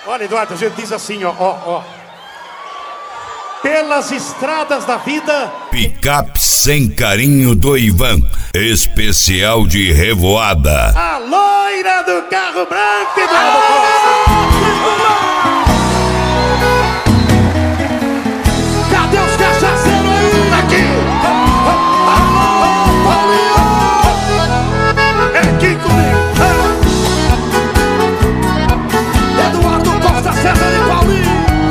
Olha, Eduardo, a gente diz assim, ó. Pelas estradas da vida. Picape Sem Carinho do Ivan, especial de revoada. A loira do carro branco, Eduardo Costa. Cadê os cachaceiros aí? Tá aqui. Alô, Paulinho. É aqui comigo. Eduardo Costa, César e Paulinho.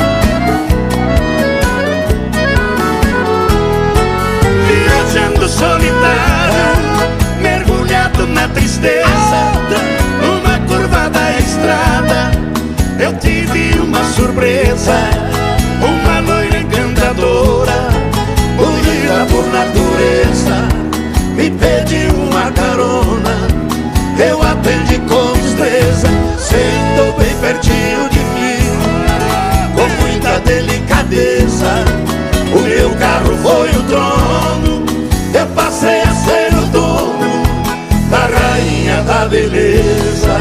Viajando solitário, mergulhado na tristeza, numa curva da estrada, eu tive uma surpresa. Uma loira encantadora, bonita por natureza, me pediu uma carona. Eu atendi com destreza, sentou bem pertinho de mim, com muita delicadeza. O meu carro foi o trono, eu passei a ser o dono da rainha da beleza.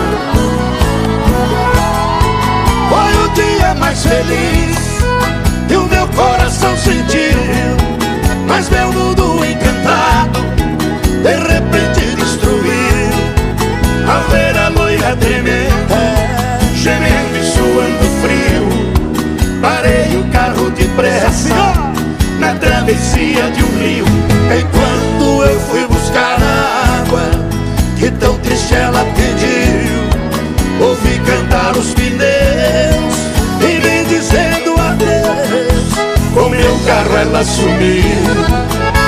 Foi o dia mais feliz que o meu coração sentiu, mas meu mundo encantado de repente destruiu. Ao ver a loira tremenda, gemendo e suando frio, parei o carro depressa na travessia de um rio. Enquanto eu fui buscar a água que tão triste ela pediu, ouvi cantar os pneus e me dizendo adeus. Com meu carro ela sumiu.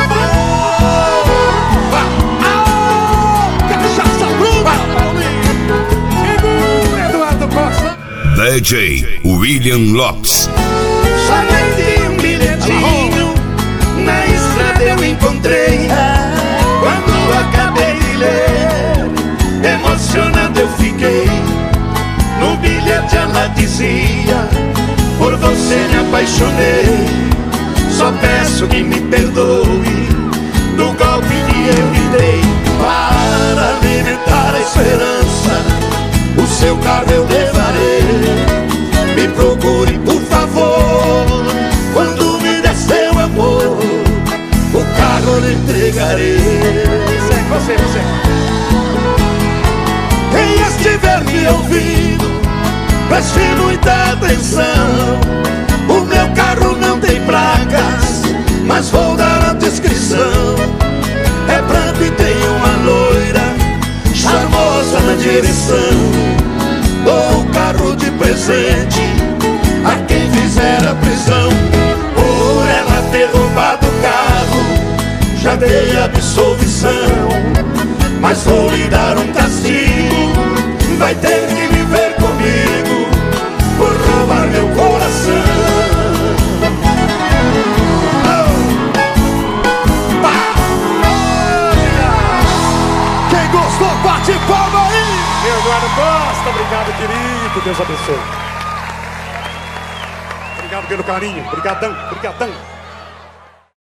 Cachaça bruta, Paulinho. Eduardo Costa. DJ William Lopes. Chamei de um bilhetinho, na estrada eu encontrei. Quando acabei de ler, emocionado eu fiquei. No bilhete ela dizia: por você me apaixonei, só peço que me perdoe do golpe que eu lhe dei. Para alimentar a esperança, o seu carro eu levarei. Me procure, por favor, quando me der seu amor, o carro eu lhe entregarei. Você. Quem estiver me ouvindo, preste muita atenção. O meu carro não tem placas, mas vou dar a descrição. É branco e tem uma loira charmosa na direção. Dou o carro de presente a quem fizer a prisão. Por ela ter roubado o carro, já dei absolvição, mas vou lhe dar um castigo. Vai ter que viver comigo por roubar meu coração. Quem gostou, bate palma aí. Eduardo Costa, obrigado, querido. Deus abençoe. Obrigado pelo carinho. Obrigadão.